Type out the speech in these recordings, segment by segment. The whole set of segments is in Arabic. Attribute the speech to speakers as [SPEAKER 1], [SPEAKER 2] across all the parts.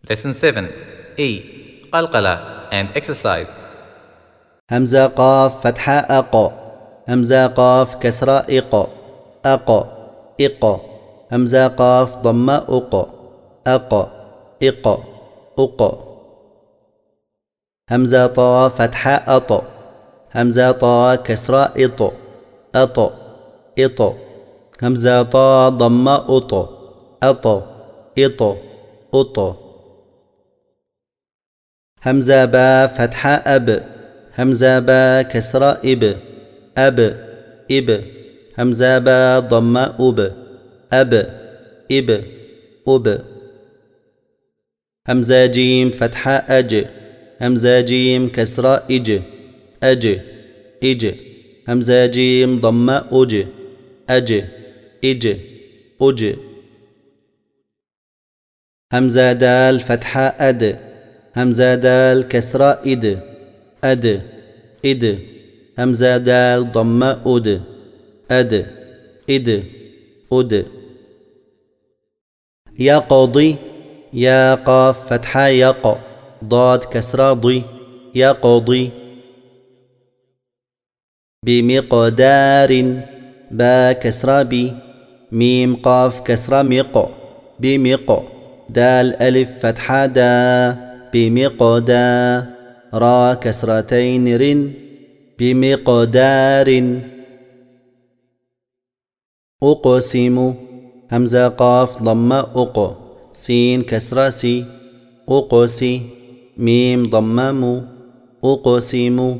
[SPEAKER 1] Lesson 7. A. قلقلة and exercise.
[SPEAKER 2] همزة قاف فتحة أق، همزة قاف كسرة إق، أق إق، همزة قاف ضمة أق، أق إق أق، همزة طا فتحة أط، همزة طا كسرة إط، أط إط، همزة طا ضمة أط، أط إط أط، همزة با فتحة أب، همزة با كسرة إب، أب إب، همزة با ضمة أب، أب إب أب، همزة جيم فتحة أج، همزة جيم كسرة إج، أج إج، همزة جيم ضمة أج، أج إج أج، همزة دال فتحة أد، همزة دال كسرة إد، أد إد، همزة دال ضمة أد، أد إد أد، يقضي، يا قاف فتحة يق، ضاد كسرة ضي، يقضي، بمقدار، با كسرة بي، ميم قاف كسرة مق، بمق، دال ألف فتحة دا، بمقدا، را كسرتين رن، بمقدار، أقسم، همزة قاف ضمة أق، سين كسرة سي، أقسي، ميم ضمة مو، أقسم،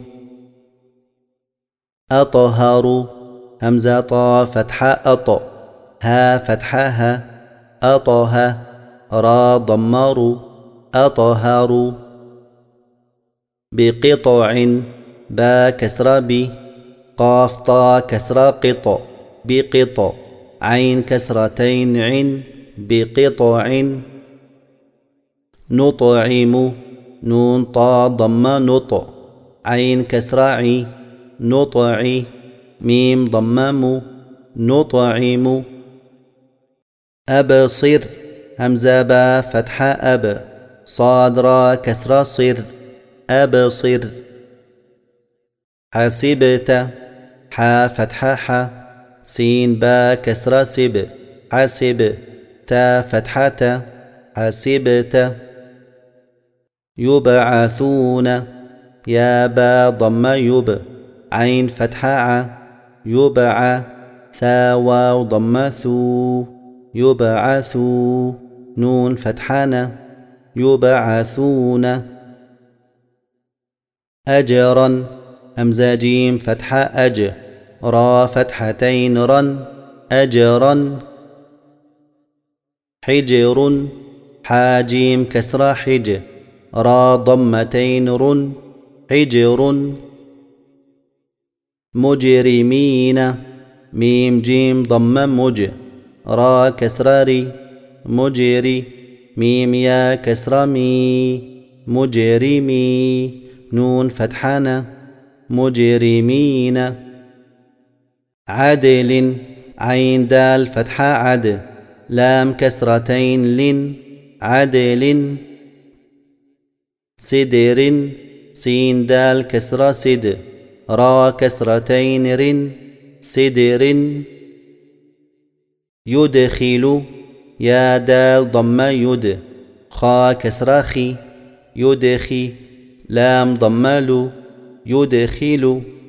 [SPEAKER 2] أطهر، همزة طا فتحة أط، ها فتحة ها، أطه، را ضمر، أطهر، بقطع، با كسرة بي، قاف طا كسرة قط، بقط، عين كسرتين عن، بقطع، نطعم، نون طا ضمة نط، عين كسرة عي، نطعي، ميم ضمم، نطعم، أبصر، همزة با فتحة أب، صاد را كسرة صر، أبصر، حسبت، حا فتحة حا، سين با كسرة سب، حسب، تا فتحة حسبت، يبعثون، يا با ضمة يب، عين فتحة ع، يبع، ثا واو ضمة ثو، يبعثوا، نون فتحة يبعثون، أجرا، همزة جيم فتحة أج، را فتحتين رن، أجرا، حجر، حاجيم كسرة حج، را ضمتين رن، حجر، مجرمين، ميم جيم ضمة مج، را كسرة ري، مجري، ميم يا كسرة مي، مجرمي، نون فتحنا، مجرمين، عدل، عين دال فتحة عد، لام كسرتين لن، عدل، سدر، سين دال كسرة سد، را كسرتين رن، سدر، يدخل، يا دال ضمة يد، خا كسرة خي، يدخي، لام ضمة لو، يدخل.